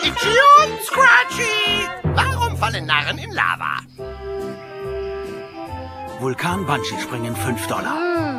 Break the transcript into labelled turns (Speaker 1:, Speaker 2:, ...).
Speaker 1: Itchy und Scratchy! Warum fallen Narren in Lava?
Speaker 2: Vulkan-Bungee-Springen $5.